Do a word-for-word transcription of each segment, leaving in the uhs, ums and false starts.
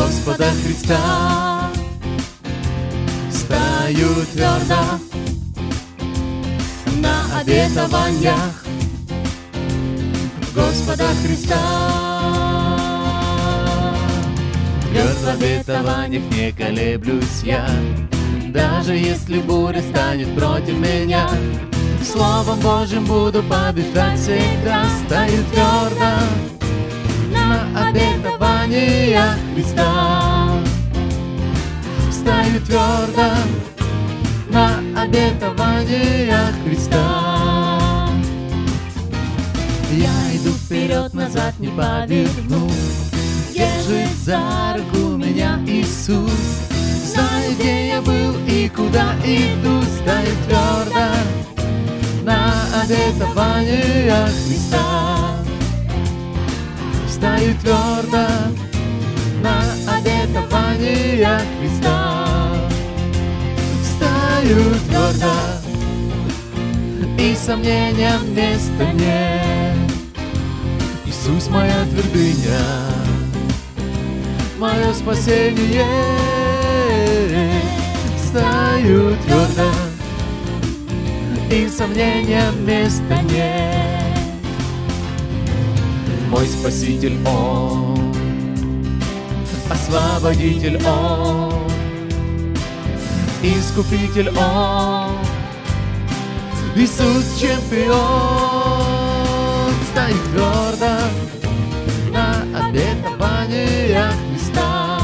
Господа Христа. Стою твердо на обетованиях Господа Христа. Тверд в обетованиях не колеблюсь я, даже если буря станет против меня. Словом Божьим буду побеждать всегда. Стою твердо на обетованиях Христа. Стою твердо на обетованиях Христа. Я иду вперед, назад не поверну. Держит за руку меня Иисус. Знаю, где я был и куда иду. Стою твердо на обетованиях Христа. Стою твердо на обетованиях Христа. Стою твердо, и сомнениям места нет. Иисус моя твердыня, мое спасение. Стою твердо, и сомнениям места нет. Мой Спаситель Он, Освободитель Он, Искупитель Он, Иисус чемпион. Стою твердо на обетованиях Христа.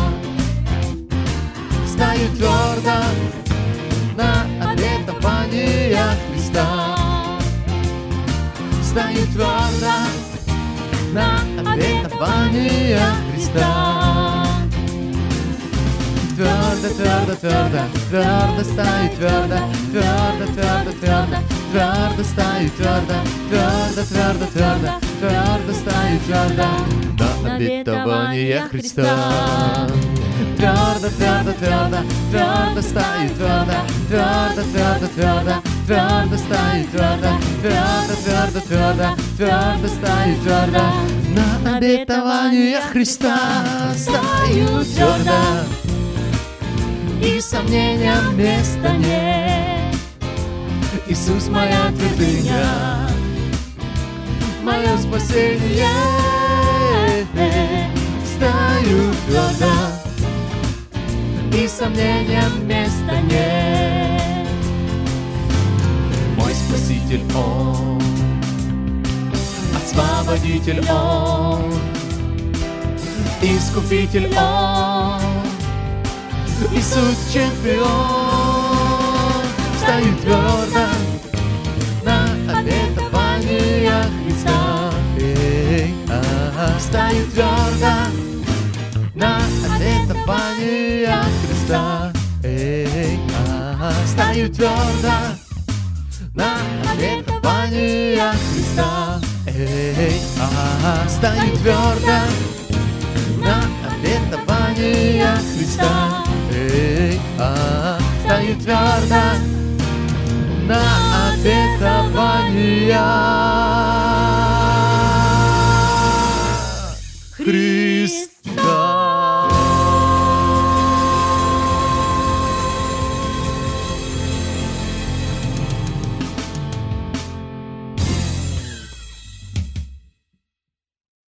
Стою твердо на обетованиях Христа. Стою твердо на обетованиях Христа. Твердо, твердо, твердо, твердо стою твердо, твердо, твердо, твердо, твердо стою твердо, твердо, твердо, твердо, твердо стою твердо на обетованиях Христа. Твердо, твердо, твердо, твердо стою твердо, твердо, твердо, твердо, твердо стою твердо, твердо, твердо, твердо, твердо стою твердо на обетованиях Христа. Стою твердо, и сомнениям места нет. Иисус моя твердыня, мое спасение. Стою твердо, и сомнениям места нет. Мой Спаситель Он, Освободитель Он, Искупитель Он, Иисус чемпион. Стою твердо на обетованиях Христа. Эй, а-а. Стою твердо на обетованиях Христа. Эй, а-а. Стою твердо на обетованиях Христа. Эй, а-а. Стою твердо